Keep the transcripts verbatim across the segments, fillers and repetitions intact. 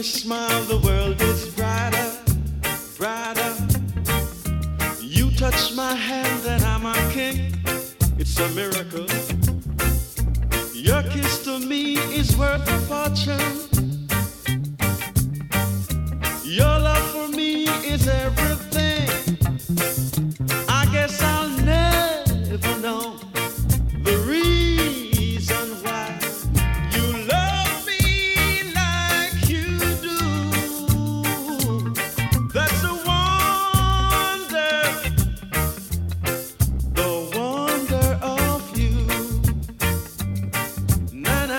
smile, the world is brighter, brighter. You touch my hand and I'm a king. It's a miracle. Your kiss to me is worth a fortune. Your love for me is everything. I guess I'll never know the reason why you love me like you do. That's a wonder, the wonder of you. Na-na.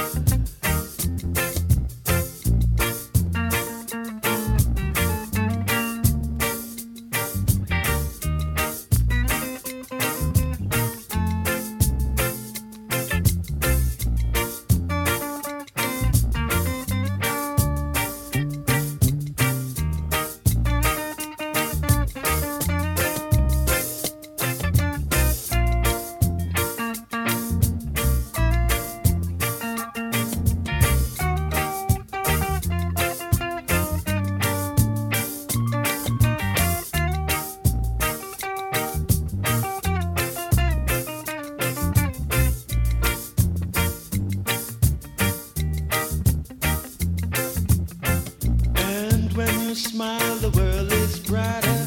When you smile, the world is brighter.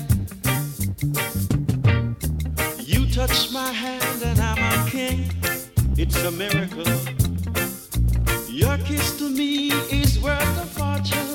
You touch my hand and I'm a king. It's a miracle. Your kiss to me is worth a fortune.